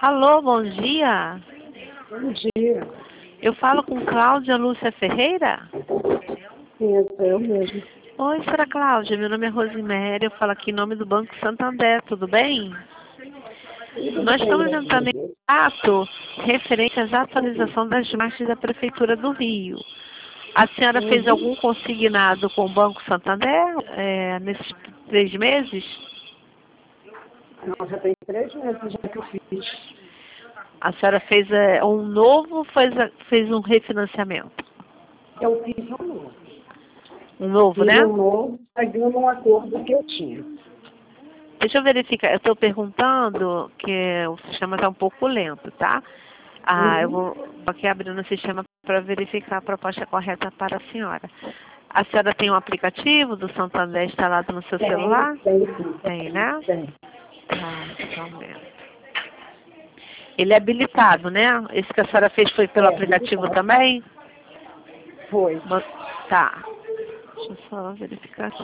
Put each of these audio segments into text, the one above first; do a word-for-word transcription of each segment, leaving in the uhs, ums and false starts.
Alô, bom dia. Bom dia. Eu falo com Cláudia Lúcia Ferreira? Sim, sou eu mesmo. Oi, senhora Cláudia. Meu nome é Rosiméria. Eu falo aqui em nome do Banco Santander. Tudo bem? Tudo Nós bem, estamos graças a entrando em Deus. contato referente à atualização das marchas da Prefeitura do Rio. A senhora fez Uhum. algum consignado com o Banco Santander é, nesses três meses? Não, já tem três meses já que eu fiz. A senhora fez é, um novo ou fez, fez um refinanciamento? Eu fiz um novo. Um novo, Fiz né? um novo, seguindo um acordo que eu tinha. Deixa eu verificar. Eu estou perguntando que o sistema está um pouco lento, tá? Ah, eu Uhum. vou aqui abrindo o sistema para verificar a proposta correta para a senhora. A senhora tem um aplicativo do Santander instalado no seu Tem, celular? tem sim. Tem, né? Tem. Tá, só um momento. Ele é habilitado, né? Esse que a senhora fez foi pelo É, aplicativo habilitado. também? Foi. Mo- Tá. Deixa eu só verificar aqui.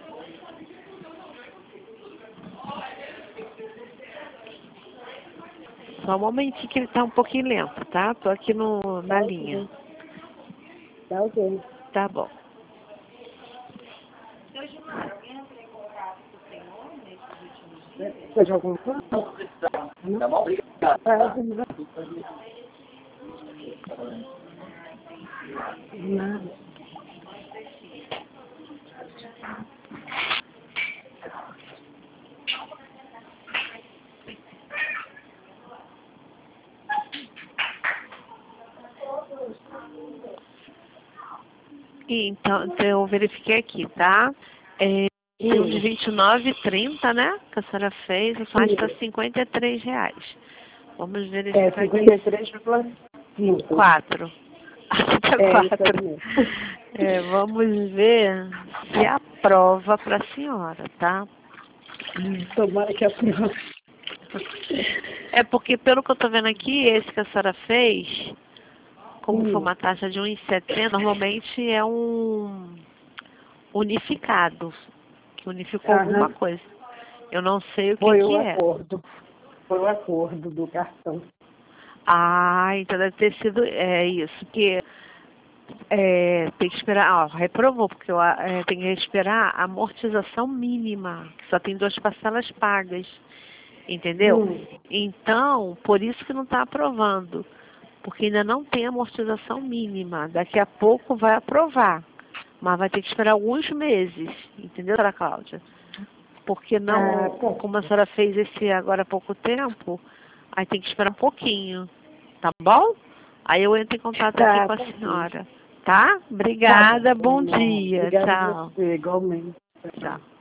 Só um momentinho que ele está um pouquinho lento, tá? Tô aqui no, na Tá linha. ok. Tá ok. Tá bom. Precisa de alguma coisa? Tá bom, obrigado. Tá, Nada. Então, então, eu verifiquei aqui, tá? É, tem um de Hum. vinte e nove e trinta, né? Que a senhora fez, a sua está cinquenta e três reais. Vamos É verificar cinquenta e aqui. três vírgula cinco. Quatro. Aqui tá É isso aí quatro. mesmo. É, vamos ver se aprova para a senhora, tá? Tomara que aprove. É porque, pelo que eu tô vendo aqui, esse que a senhora fez, como foi Hum. uma taxa de um vírgula setenta, normalmente é um unificado, que unificou alguma Aham. coisa. Eu não sei o que Foi o que é. acordo. Foi o acordo do cartão. Ah, então deve ter sido é isso, que é, tem que esperar, ó, reprovou, porque eu, é, tem que esperar a amortização mínima, que só tem duas parcelas pagas, entendeu? Hum. Então, por isso que não está aprovando, porque ainda não tem amortização mínima. Daqui a pouco vai aprovar, mas vai ter que esperar alguns meses, entendeu, doutora Cláudia? Porque Ah, não, tá. como a senhora fez esse agora há pouco tempo, aí tem que esperar um pouquinho, tá bom? Aí eu entro em contato aqui Tá, com a tá ok. senhora, tá? Tá Obrigada, bom bom. dia, Obrigada a tchau, você, igualmente. Tchau. tchau.